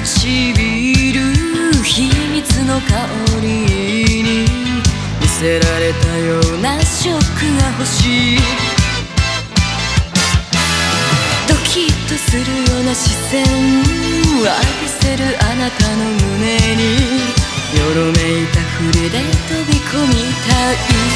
しびる秘密の香りに見せられたようなショックが欲しい。ドキッとするような視線浴びせるあなたの胸によろめいたふりで飛び込みたい。